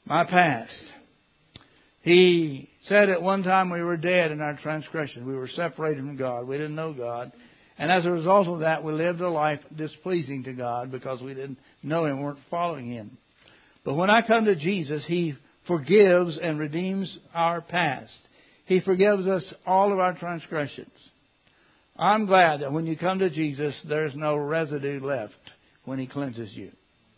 My past. He said at one time we were dead in our transgression. We were separated from God. We didn't know God. And as a result of that, we lived a life displeasing to God because we didn't know Him, weren't following Him. But when I come to Jesus, He forgives and redeems our past. He forgives us all of our transgressions. I'm glad that when you come to Jesus, there's no residue left when He cleanses you.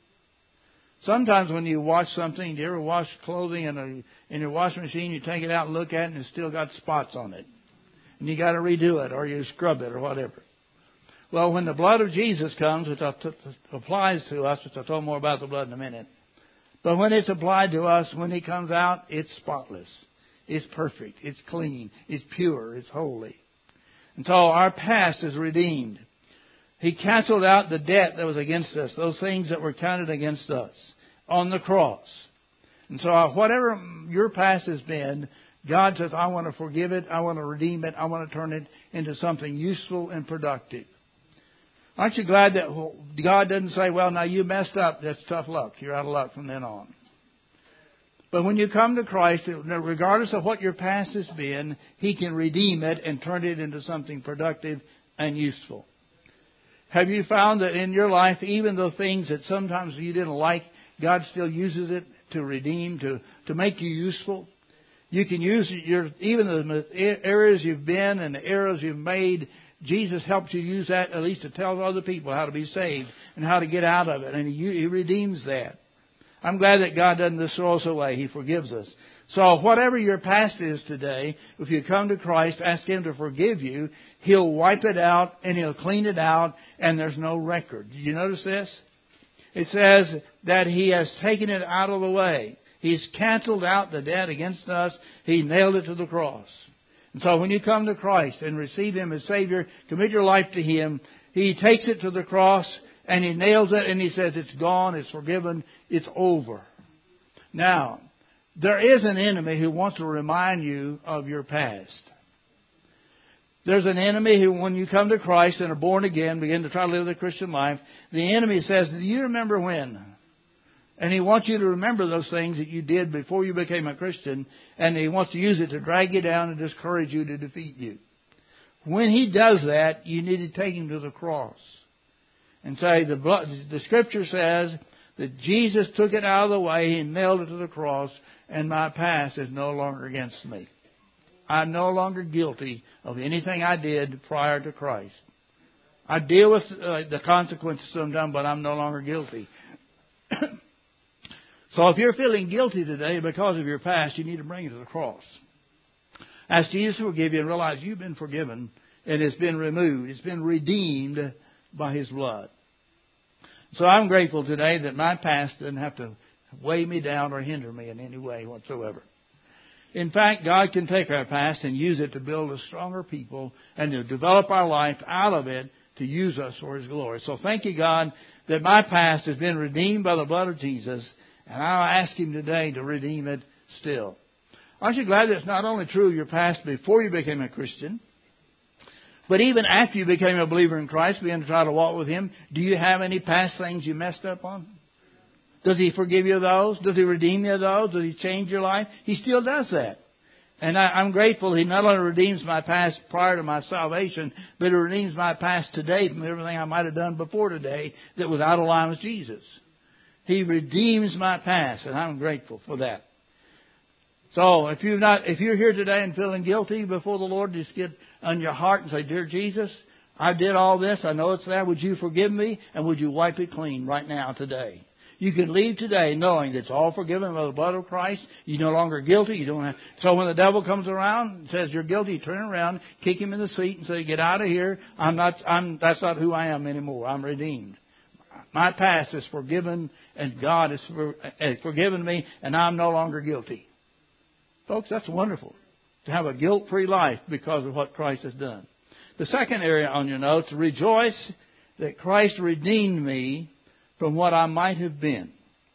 Sometimes when you wash something, do you ever wash clothing in your washing machine, you take it out and look at it and it's still got spots on it. And you got to redo it or you scrub it or whatever. Well, when the blood of Jesus comes, which applies to us, which I'll tell more about the blood in a minute. But when it's applied to us, when He comes out, it's spotless. It's perfect. It's clean. It's pure. It's holy. And so our past is redeemed. He canceled out the debt that was against us, those things that were counted against us on the cross. And so whatever your past has been, God says, I want to forgive it. I want to redeem it. I want to turn it into something useful and productive. Aren't you glad that God doesn't say, well, now you messed up. That's tough luck. You're out of luck from then on. But when you come to Christ, regardless of what your past has been, He can redeem it and turn it into something productive and useful. Have you found that in your life, even the things that sometimes you didn't like, God still uses it to redeem, to make you useful? You can use even the areas you've been and the errors you've made. Jesus helps you use that at least to tell other people how to be saved and how to get out of it. And He redeems that. I'm glad that God doesn't just throw us away. He forgives us. So whatever your past is today, if you come to Christ, ask Him to forgive you, He'll wipe it out and He'll clean it out and there's no record. Did you notice this? It says that He has taken it out of the way. He's canceled out the debt against us. He nailed it to the cross. And so when you come to Christ and receive Him as Savior, commit your life to Him, He takes it to the cross and He nails it and He says it's gone, it's forgiven, it's over. Now, there is an enemy who wants to remind you of your past. There's an enemy who, when you come to Christ and are born again, begin to try to live the Christian life, the enemy says, do you remember when? And he wants you to remember those things that you did before you became a Christian, and he wants to use it to drag you down and discourage you, to defeat you. When he does that, you need to take him to the cross and say, the Scripture says that Jesus took it out of the way, He nailed it to the cross, and my past is no longer against me. I'm no longer guilty of anything I did prior to Christ. I deal with the consequences sometimes, but I'm no longer guilty. So if you're feeling guilty today because of your past, you need to bring it to the cross. Ask Jesus to forgive you and realize you've been forgiven and it's been removed. It's been redeemed by His blood. So I'm grateful today that my past doesn't have to weigh me down or hinder me in any way whatsoever. In fact, God can take our past and use it to build a stronger people and to develop our life out of it to use us for His glory. So thank you, God, that my past has been redeemed by the blood of Jesus, and I'll ask Him today to redeem it still. Aren't you glad that it's not only true of your past before you became a Christian, but even after you became a believer in Christ, began to try to walk with Him? Do you have any past things you messed up on? Does He forgive you of those? Does He redeem you of those? Does He change your life? He still does that. And I'm grateful He not only redeems my past prior to my salvation, but He redeems my past today from everything I might have done before today that was out of line with Jesus. He redeems my past, and I'm grateful for that. So if you're here today and feeling guilty before the Lord, just get on your heart and say, Dear Jesus, I did all this. I know it's there. Would you forgive me? And would you wipe it clean right now today? You can leave today knowing that it's all forgiven by the blood of Christ. You're no longer guilty. You don't have. So when the devil comes around and says you're guilty, you turn around, kick him in the seat and say, get out of here. That's not who I am anymore. I'm redeemed. My past is forgiven and God has forgiven me and I'm no longer guilty. Folks, that's wonderful to have a guilt-free life because of what Christ has done. The second area on your notes, rejoice that Christ redeemed me from what I might have been.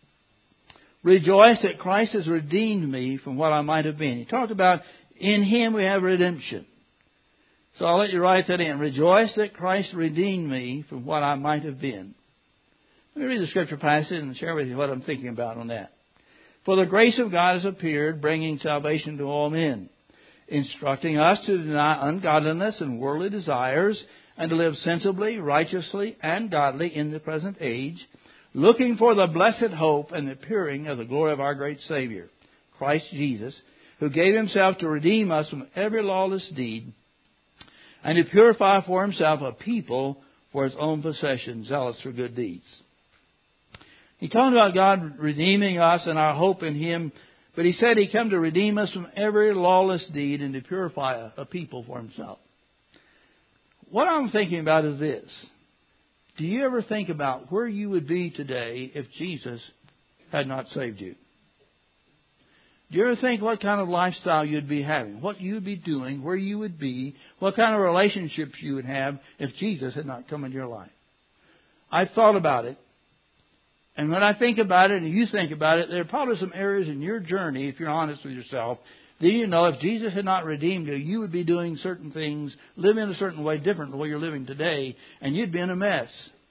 Rejoice that Christ has redeemed me from what I might have been. He talked about in Him we have redemption. So I'll let you write that in. Rejoice that Christ redeemed me from what I might have been. Let me read the scripture passage and share with you what I'm thinking about on that. For the grace of God has appeared, bringing salvation to all men, instructing us to deny ungodliness and worldly desires, and to live sensibly, righteously, and godly in the present age, looking for the blessed hope and the appearing of the glory of our great Savior, Christ Jesus, who gave Himself to redeem us from every lawless deed, and to purify for Himself a people for His own possession, zealous for good deeds. He talked about God redeeming us and our hope in Him, but He said He came to redeem us from every lawless deed and to purify a people for Himself. What I'm thinking about is this. Do you ever think about where you would be today if Jesus had not saved you? Do you ever think what kind of lifestyle you'd be having, what you'd be doing, where you would be, what kind of relationships you would have if Jesus had not come into your life? I've thought about it. And when I think about it and you think about it, there are probably some areas in your journey, if you're honest with yourself, that you know if Jesus had not redeemed you, you would be doing certain things, living in a certain way different than the way you're living today, and you'd be in a mess.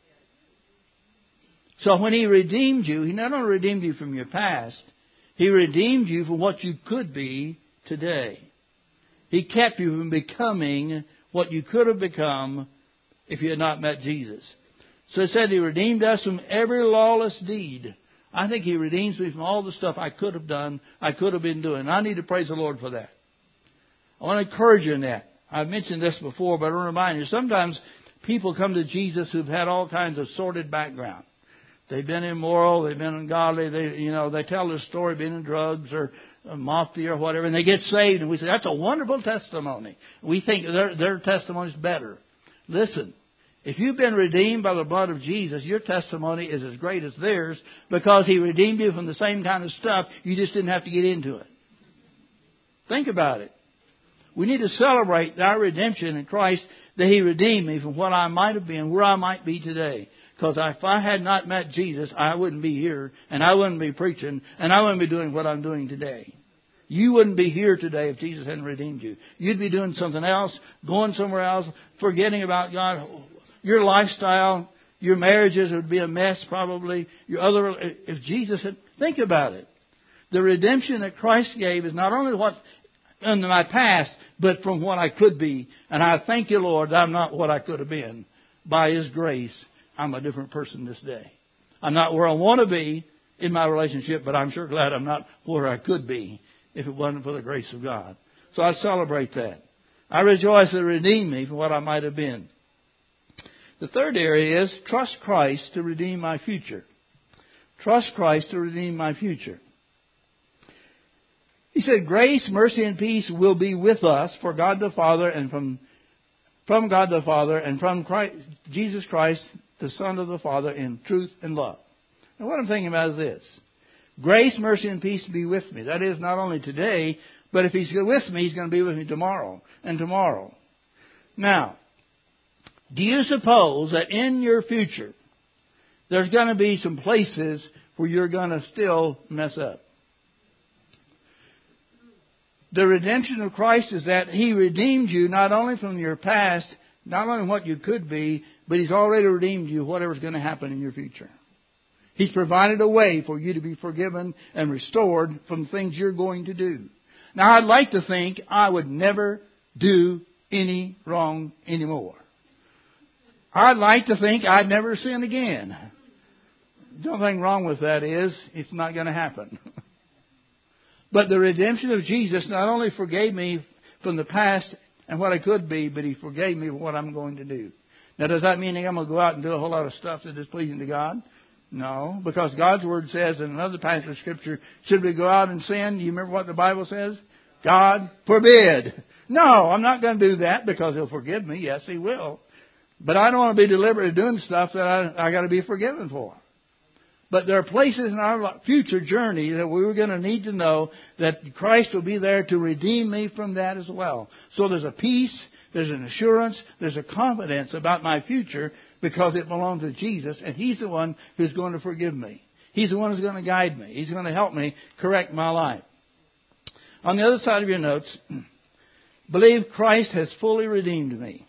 So when He redeemed you, He not only redeemed you from your past, He redeemed you from what you could be today. He kept you from becoming what you could have become if you had not met Jesus. So it said He redeemed us from every lawless deed. I think He redeems me from all the stuff I could have done, I could have been doing. I need to praise the Lord for that. I want to encourage you in that. I've mentioned this before, but I want to remind you, sometimes people come to Jesus who've had all kinds of sordid background. They've been immoral, they've been ungodly, they tell their story, being in drugs or mafia or whatever, and they get saved, and we say, that's a wonderful testimony. We think their testimony's better. Listen. If you've been redeemed by the blood of Jesus, your testimony is as great as theirs because He redeemed you from the same kind of stuff. You just didn't have to get into it. Think about it. We need to celebrate our redemption in Christ, that He redeemed me from what I might have been, where I might be today. Because if I had not met Jesus, I wouldn't be here, and I wouldn't be preaching, and I wouldn't be doing what I'm doing today. You wouldn't be here today if Jesus hadn't redeemed you. You'd be doing something else, going somewhere else, forgetting about God. Your lifestyle, your marriages would be a mess probably. If Jesus had, think about it. The redemption that Christ gave is not only what's in my past, but from what I could be. And I thank you, Lord, that I'm not what I could have been. By His grace, I'm a different person this day. I'm not where I want to be in my relationship, but I'm sure glad I'm not where I could be if it wasn't for the grace of God. So I celebrate that. I rejoice that He redeemed me from what I might have been. The third area is trust Christ to redeem my future. Trust Christ to redeem my future. He said, grace, mercy, and peace will be with us for God the Father and from God the Father and from Jesus Christ, the Son of the Father, in truth and love. Now what I'm thinking about is this. Grace, mercy, and peace be with me. That is not only today, but if He's with me, He's going to be with me tomorrow and tomorrow. Now, do you suppose that in your future, there's going to be some places where you're going to still mess up? The redemption of Christ is that He redeemed you not only from your past, not only what you could be, but He's already redeemed you whatever's going to happen in your future. He's provided a way for you to be forgiven and restored from things you're going to do. Now, I'd like to think I would never do any wrong anymore. I'd like to think I'd never sin again. The only thing wrong with that is it's not going to happen. But the redemption of Jesus not only forgave me from the past and what I could be, but He forgave me for what I'm going to do. Now, does that mean I'm going to go out and do a whole lot of stuff that is pleasing to God? No, because God's Word says in another passage of Scripture, should we go out and sin? Do you remember what the Bible says? God forbid. No, I'm not going to do that because He'll forgive me. Yes, He will. But I don't want to be deliberately doing stuff that I got to be forgiven for. But there are places in our future journey that we're going to need to know that Christ will be there to redeem me from that as well. So there's a peace, there's an assurance, there's a confidence about my future because it belongs to Jesus, and He's the one who's going to forgive me. He's the one who's going to guide me. He's going to help me correct my life. On the other side of your notes, believe Christ has fully redeemed me.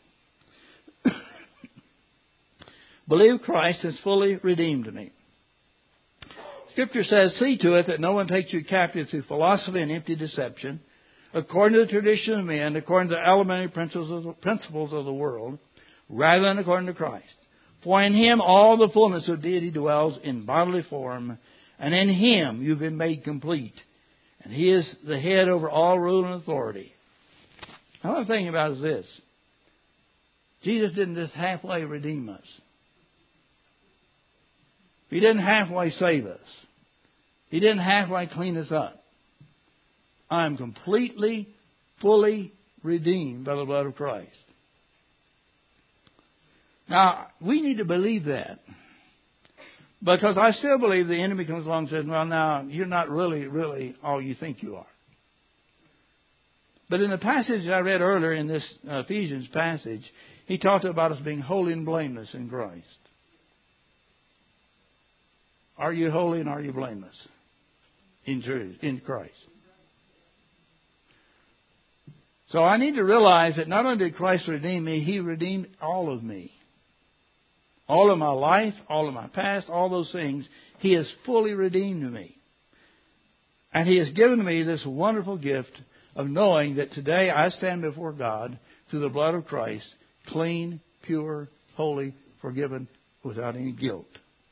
Believe Christ has fully redeemed me. Scripture says, see to it that no one takes you captive through philosophy and empty deception, according to the tradition of men, according to the elementary principles of the world, rather than according to Christ. For in Him all the fullness of deity dwells in bodily form, and in Him you've been made complete. And He is the head over all rule and authority. Now, what I'm thinking about is this. Jesus didn't just halfway redeem us. He didn't halfway save us. He didn't halfway clean us up. I am completely, fully redeemed by the blood of Christ. Now, we need to believe that. Because I still believe the enemy comes along and says, well, now, you're not really all you think you are. But in the passage I read earlier in this Ephesians passage, he talked about us being holy and blameless in Christ. Are you holy and are you blameless in truth, in Christ? So I need to realize that not only did Christ redeem me, He redeemed all of me. All of my life, all of my past, all those things, He has fully redeemed me. And He has given me this wonderful gift of knowing that today I stand before God through the blood of Christ, clean, pure, holy, forgiven, without any guilt.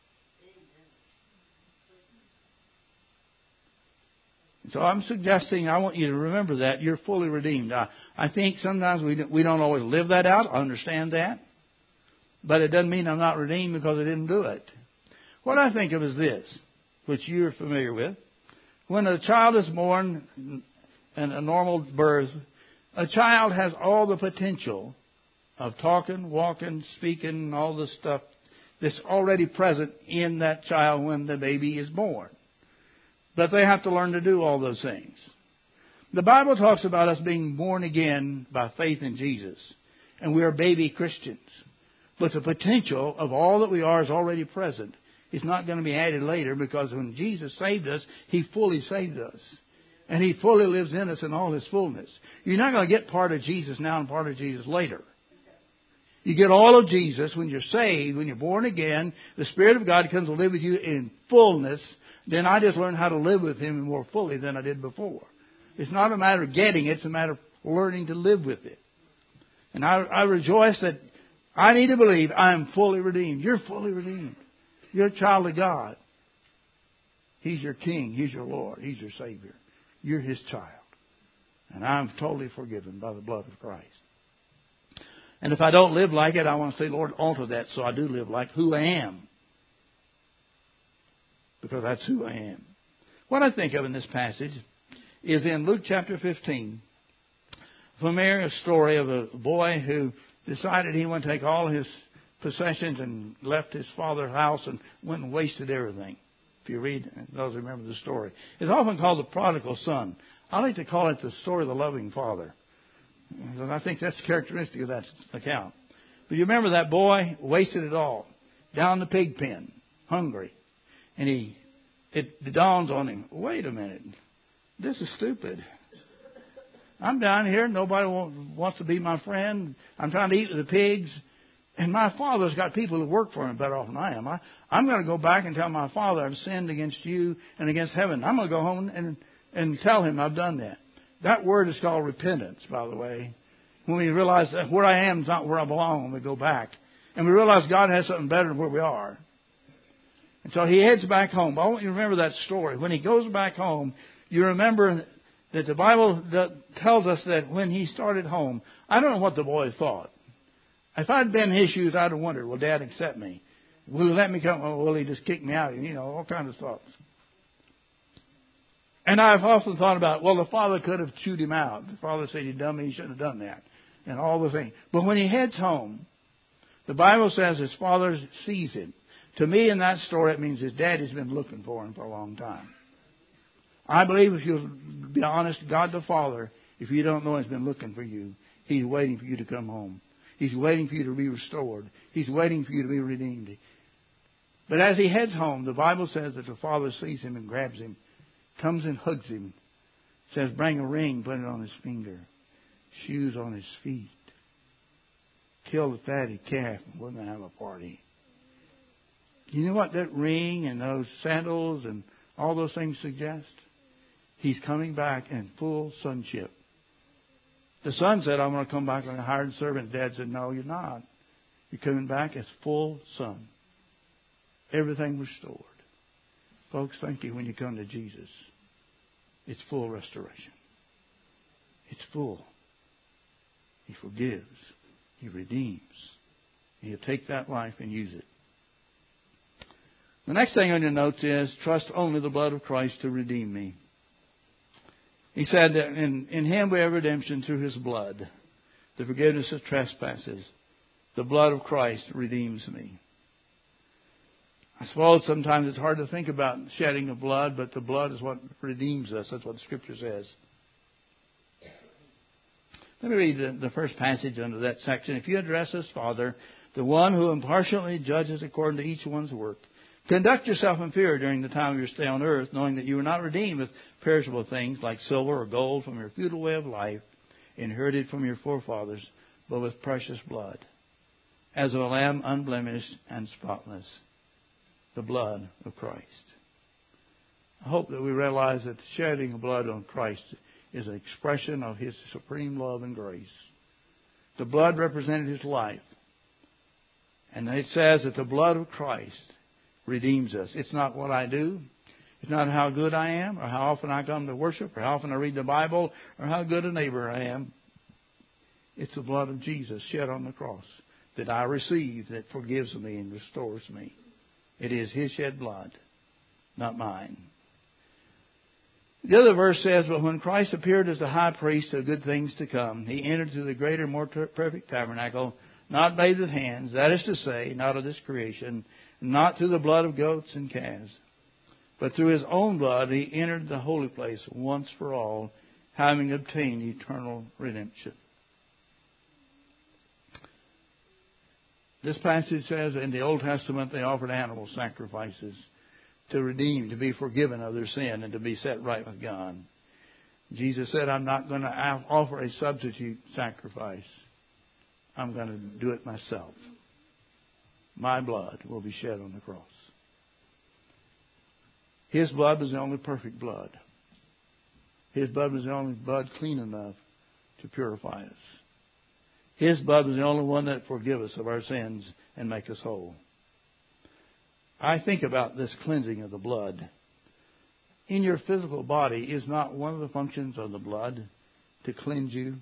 So I'm suggesting, I want you to remember that you're fully redeemed. I think sometimes we don't always live that out. I understand that. But it doesn't mean I'm not redeemed because I didn't do it. What I think of is this, which you're familiar with. When a child is born in a normal birth, a child has all the potential of talking, walking, speaking, all the stuff that's already present in that child when the baby is born. But they have to learn to do all those things. The Bible talks about us being born again by faith in Jesus. And we are baby Christians. But the potential of all that we are is already present. It's not going to be added later because when Jesus saved us, He fully saved us. And He fully lives in us in all His fullness. You're not going to get part of Jesus now and part of Jesus later. You get all of Jesus when you're saved, when you're born again. The Spirit of God comes to live with you in fullness. Then I just learned how to live with Him more fully than I did before. It's not a matter of getting it. It's a matter of learning to live with it. And I rejoice that I need to believe I am fully redeemed. You're fully redeemed. You're a child of God. He's your King. He's your Lord. He's your Savior. You're His child. And I'm totally forgiven by the blood of Christ. And if I don't live like it, I want to say, Lord, alter that so I do live like who I am. Because that's who I am. What I think of in this passage is in Luke chapter 15. Familiar story of a boy who decided he wanted to take all his possessions and left his father's house and went and wasted everything. If you read, those remember the story. It's often called the prodigal son. I like to call it the story of the loving father. And I think that's characteristic of that account. But you remember that boy wasted it all. Down the pig pen, hungry. And it dawns on him, wait a minute, this is stupid. I'm down here, nobody wants to be my friend. I'm trying to eat with the pigs. And my father's got people who work for him better off than I am. I'm going to go back and tell my father I've sinned against you and against heaven. I'm going to go home and tell him I've done that. That word is called repentance, by the way. When we realize that where I am is not where I belong when we go back. And we realize God has something better than where we are. And so he heads back home. I want you to remember that story. When he goes back home, you remember that the Bible tells us that when he started home, I don't know what the boy thought. If I'd been in his shoes, I'd have wondered, will Dad accept me? Will he let me come? Or will he just kick me out? You know, all kinds of thoughts. And I've often thought about, well, the father could have chewed him out. The father said, you dummy, he shouldn't have done that. And all the things. But when he heads home, the Bible says his father sees him. To me, in that story, it means his daddy's been looking for him for a long time. I believe if you'll be honest, God the Father, if you don't know He's been looking for you, He's waiting for you to come home. He's waiting for you to be restored. He's waiting for you to be redeemed. But as he heads home, the Bible says that the father sees him and grabs him, comes and hugs him, says, bring a ring, put it on his finger, shoes on his feet, kill the fatted calf, and we're going to have a party. You know what? That ring and those sandals and all those things suggest? He's coming back in full sonship. The son said, I'm going to come back like a hired servant. Dad said, no, you're not. You're coming back as full son. Everything restored. Folks, thank you when you come to Jesus. It's full restoration. It's full. He forgives. He redeems. And He'll take that life and use it. The next thing on your notes is, trust only the blood of Christ to redeem me. He said that in Him we have redemption through His blood, the forgiveness of trespasses. The blood of Christ redeems me. I suppose sometimes it's hard to think about shedding of blood, but the blood is what redeems us. That's what the Scripture says. Let me read the first passage under that section. If you address as Father, the one who impartially judges according to each one's work, conduct yourself in fear during the time of your stay on earth, knowing that you were not redeemed with perishable things like silver or gold from your futile way of life, inherited from your forefathers, but with precious blood, as of a lamb unblemished and spotless, the blood of Christ. I hope that we realize that the shedding of blood on Christ is an expression of His supreme love and grace. The blood represented His life. And it says that the blood of Christ redeems us. It's not what I do. It's not how good I am, or how often I come to worship, or how often I read the Bible, or how good a neighbor I am. It's the blood of Jesus shed on the cross that I receive, that forgives me and restores me. It is His shed blood, not mine. The other verse says, but when Christ appeared as the high priest of good things to come, He entered through the greater, more perfect tabernacle, not made with hands, that is to say, not of this creation, not through the blood of goats and calves, but through His own blood He entered the holy place once for all, having obtained eternal redemption. This passage says in the Old Testament they offered animal sacrifices to redeem, to be forgiven of their sin, and to be set right with God. Jesus said, I'm not going to offer a substitute sacrifice. I'm going to do it myself. My blood will be shed on the cross. His blood was the only perfect blood. His blood was the only blood clean enough to purify us. His blood was the only one that forgive us of our sins and make us whole. I think about this cleansing of the blood. In your physical body, is not one of the functions of the blood to cleanse you?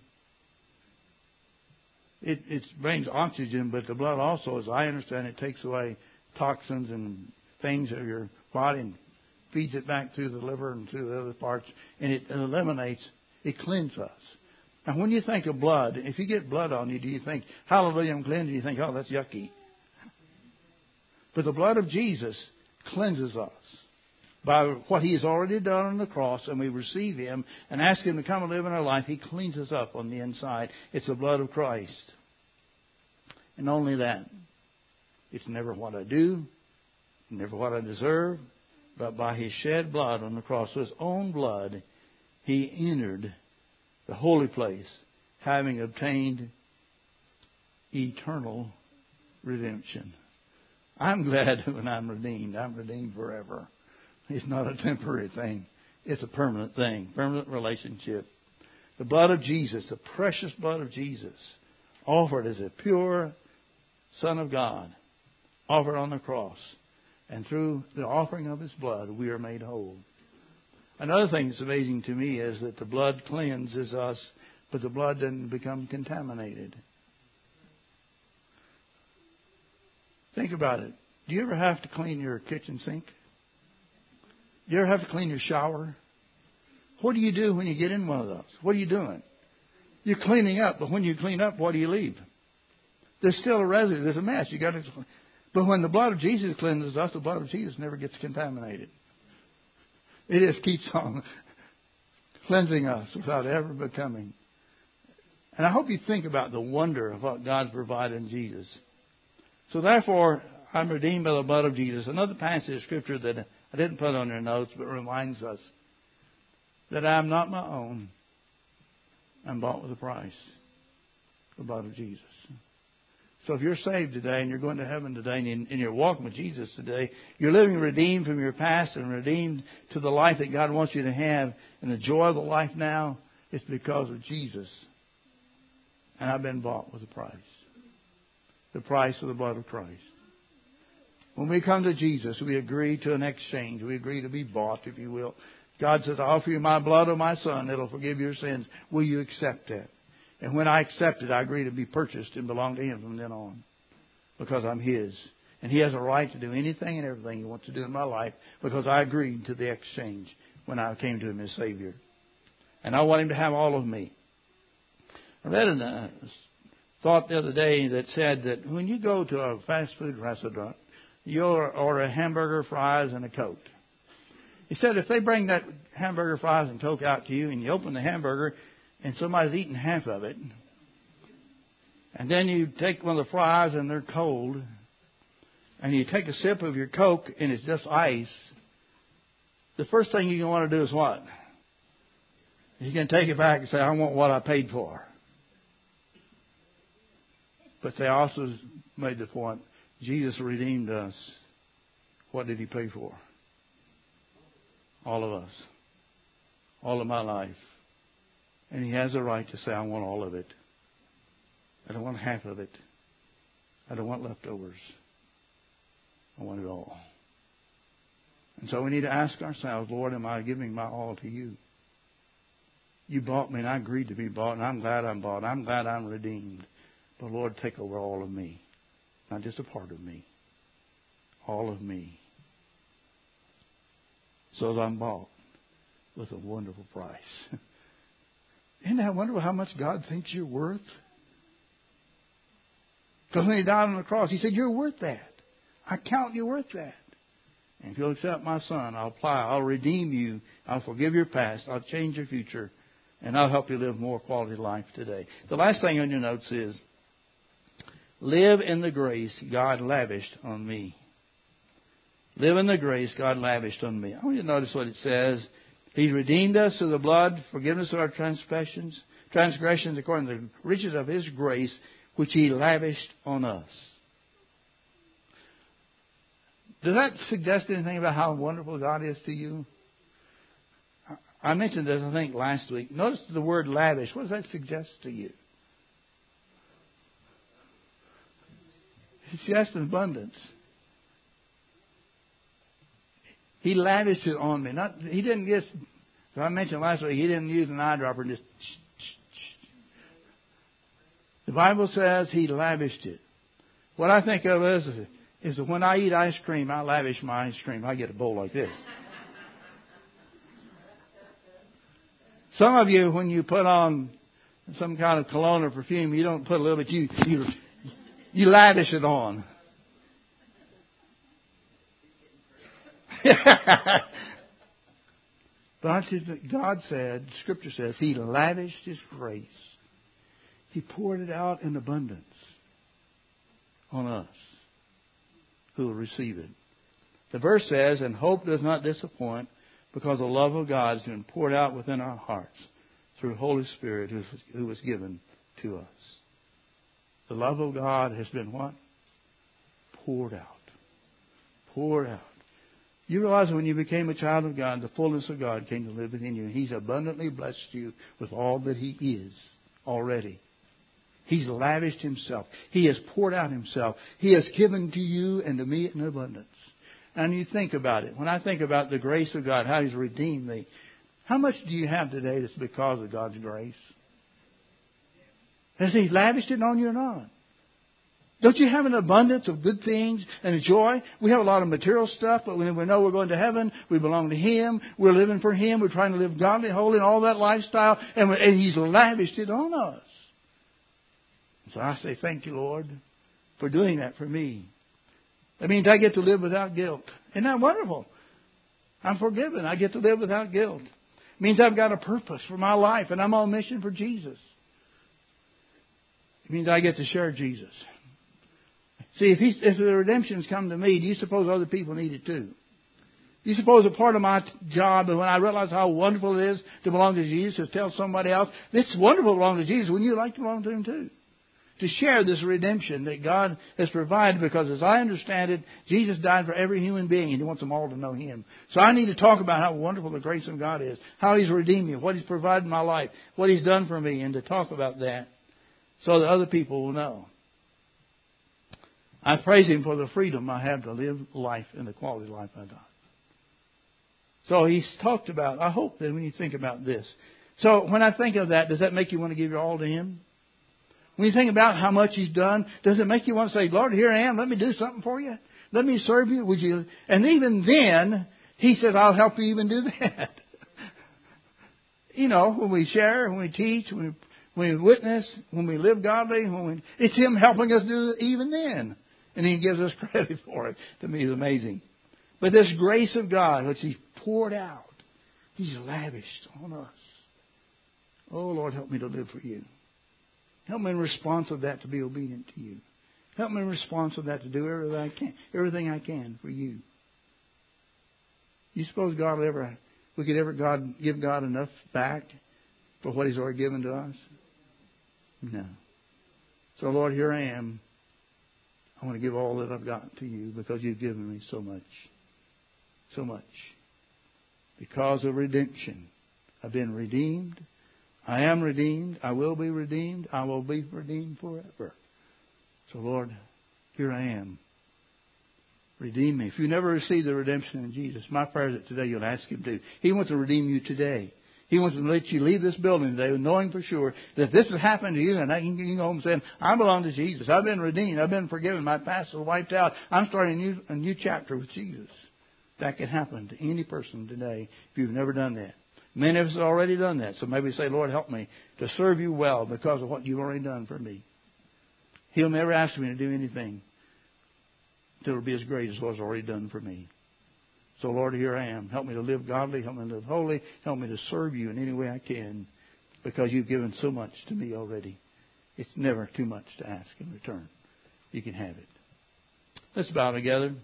It brings oxygen, but the blood also, as I understand it, takes away toxins and things of your body and feeds it back through the liver and through the other parts, and it eliminates, it cleanses us. Now, when you think of blood, if you get blood on you, do you think, hallelujah, I'm cleansed? Do you think, oh, that's yucky? But the blood of Jesus cleanses us by what He has already done on the cross, and we receive Him and ask Him to come and live in our life. He cleans us up on the inside. It's the blood of Christ. And only that. It's never what I do, never what I deserve, but by His shed blood on the cross, His own blood, He entered the holy place, having obtained eternal redemption. I'm glad when I'm redeemed forever. It's not a temporary thing. It's a permanent thing, permanent relationship. The blood of Jesus, the precious blood of Jesus, offered as a pure Son of God, offered on the cross. And through the offering of His blood, we are made whole. Another thing that's amazing to me is that the blood cleanses us, but the blood doesn't become contaminated. Think about it. Do you ever have to clean your kitchen sink? Do you ever have to clean your shower? What do you do when you get in one of those? What are you doing? You're cleaning up, but when you clean up, what do you leave? There's still a residue. There's a mess. You got to. But when the blood of Jesus cleanses us, the blood of Jesus never gets contaminated. It just keeps on cleansing us without ever becoming. And I hope you think about the wonder of what God's provided in Jesus. So therefore, I'm redeemed by the blood of Jesus. Another passage of Scripture that I didn't put on your notes, but reminds us that I'm not my own. I'm bought with a price. The blood of Jesus. So if you're saved today and you're going to heaven today and you're walking with Jesus today, you're living redeemed from your past and redeemed to the life that God wants you to have and the joy of the life now, it's because of Jesus. And I've been bought with a price. The price of the blood of Christ. When we come to Jesus, we agree to an exchange. We agree to be bought, if you will. God says, I offer you my blood of my Son. It'll forgive your sins. Will you accept that? And when I accept it, I agree to be purchased and belong to Him from then on. Because I'm His. And He has a right to do anything and everything He wants to do in my life because I agreed to the exchange when I came to Him as Savior. And I want Him to have all of me. I read a thought the other day that said that when you go to a fast food restaurant, you order a hamburger, fries, and a Coke. He said if they bring that hamburger, fries, and Coke out to you and you open the hamburger and somebody's eating half of it, and then you take one of the fries and they're cold, and you take a sip of your Coke and it's just ice, the first thing you're going to want to do is what? You can take it back and say, I want what I paid for. But they also made the point, Jesus redeemed us. What did He pay for? All of us. All of my life. And He has a right to say, I want all of it. I don't want half of it. I don't want leftovers. I want it all. And so we need to ask ourselves, Lord, am I giving my all to You? You bought me and I agreed to be bought, and I'm glad I'm bought. I'm glad I'm redeemed. But Lord, take over all of me. Not just a part of me. All of me. So that I'm bought with a wonderful price. Isn't that wonderful how much God thinks you're worth? Because when He died on the cross, He said, you're worth that. I count you worth that. And if you'll accept my Son, I'll redeem you. I'll forgive your past. I'll change your future. And I'll help you live more quality life today. The last thing on your notes is, live in the grace God lavished on me. Live in the grace God lavished on me. I want you to notice what it says. He's redeemed us through the blood, forgiveness of our transgressions according to the riches of His grace, which He lavished on us. Does that suggest anything about how wonderful God is to you? I mentioned this, I think, last week. Notice the word lavish. What does that suggest to you? It suggests abundance. He lavished it on me. He didn't just, as I mentioned last week, He didn't use an eyedropper and just. The Bible says He lavished it. What I think of is that when I eat ice cream, I lavish my ice cream. I get a bowl like this. Some of you, when you put on some kind of cologne or perfume, you don't put a little bit, you lavish it on. But God said, Scripture says, He lavished His grace. He poured it out in abundance on us who will receive it. The verse says, and hope does not disappoint, because the love of God has been poured out within our hearts through the Holy Spirit who was given to us. The love of God has been what? Poured out. Poured out. You realize when you became a child of God, the fullness of God came to live within you. And He's abundantly blessed you with all that He is already. He's lavished Himself. He has poured out Himself. He has given to you and to me in abundance. And you think about it. When I think about the grace of God, how He's redeemed me, how much do you have today that's because of God's grace? Has He lavished it on you or not? Don't you have an abundance of good things and a joy? We have a lot of material stuff, but when we know we're going to heaven, we belong to Him, we're living for Him, we're trying to live godly, holy, and all that lifestyle, and He's lavished it on us. So I say, thank you, Lord, for doing that for me. That means I get to live without guilt. Isn't that wonderful? I'm forgiven. I get to live without guilt. It means I've got a purpose for my life, and I'm on mission for Jesus. It means I get to share Jesus. See, if the redemption's come to me, do you suppose other people need it too? Do you suppose a part of my job, and when I realize how wonderful it is to belong to Jesus, to tell somebody else, it's wonderful to belong to Jesus, wouldn't you like to belong to Him too? to share this redemption that God has provided, because as I understand it, Jesus died for every human being and He wants them all to know Him. So I need to talk about how wonderful the grace of God is, how He's redeemed me, what He's provided in my life, what He's done for me, and to talk about that so that other people will know. I praise Him for the freedom I have to live life in the quality of life I got. So He's talked about, I hope that when you think about this. So when I think of that, does that make you want to give your all to Him? When you think about how much He's done, does it make you want to say, Lord, here I am, let me do something for you? Let me serve you? Would you? And even then, He says, I'll help you even do that. You know, when we share, when we teach, when we witness, when we live godly, it's Him helping us do it even then. And He gives us credit for it. To me, it's amazing. But this grace of God, which He's poured out, He's lavished on us. Oh, Lord, help me to live for You. Help me in response of that to be obedient to You. Help me in response of that to do everything I can for You. You suppose we could ever give God enough back for what He's already given to us? No. So, Lord, here I am. I want to give all that I've got to You because You've given me so much. So much. Because of redemption. I've been redeemed. I am redeemed. I will be redeemed. I will be redeemed forever. So, Lord, here I am. Redeem me. If you never received the redemption in Jesus, my prayer is that today you'll ask Him to. He wants to redeem you today. He wants to let you leave this building today knowing for sure that if this has happened to you, and you can go home saying, I belong to Jesus. I've been redeemed. I've been forgiven. My past is wiped out. I'm starting a new chapter with Jesus. That can happen to any person today if you've never done that. Many of us have already done that. So maybe say, Lord, help me to serve You well because of what You've already done for me. He'll never ask me to do anything until it'll be as great as what's already done for me. So, Lord, here I am. Help me to live godly. Help me to live holy. Help me to serve You in any way I can because You've given so much to me already. It's never too much to ask in return. You can have it. Let's bow together.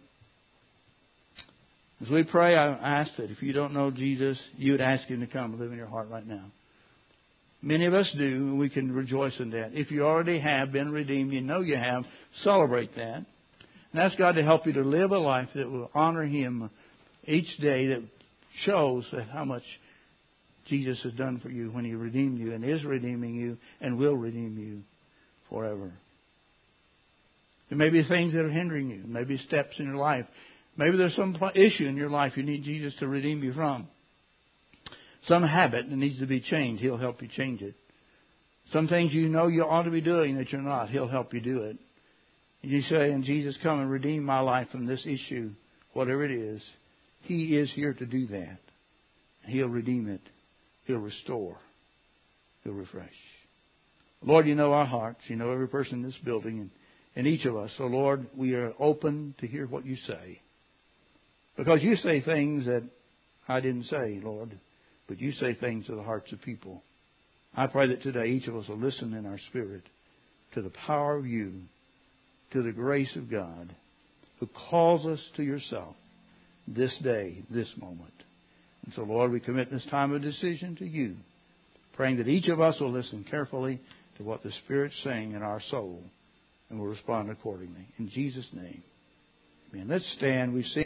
As we pray, I ask that if you don't know Jesus, you would ask Him to come and live in your heart right now. Many of us do, and we can rejoice in that. If you already have been redeemed, you know you have, celebrate that. And ask God to help you to live a life that will honor Him each day, that shows that how much Jesus has done for you when He redeemed you and is redeeming you and will redeem you forever. There may be things that are hindering you, maybe steps in your life. Maybe there's some issue in your life you need Jesus to redeem you from. Some habit that needs to be changed. He'll help you change it. Some things you know you ought to be doing that you're not. He'll help you do it. And you say, and Jesus, come and redeem my life from this issue, whatever it is. He is here to do that. He'll redeem it. He'll restore. He'll refresh. Lord, You know our hearts. You know every person in this building and each of us. So, Lord, we are open to hear what You say. Because You say things that I didn't say, Lord. But You say things to the hearts of people. I pray that today each of us will listen in our spirit to the power of You, to the grace of God, who calls us to Yourself this day, this moment. And so, Lord, we commit this time of decision to You, praying that each of us will listen carefully to what the Spirit's saying in our soul and will respond accordingly. In Jesus' name, amen. Let's stand. We sing.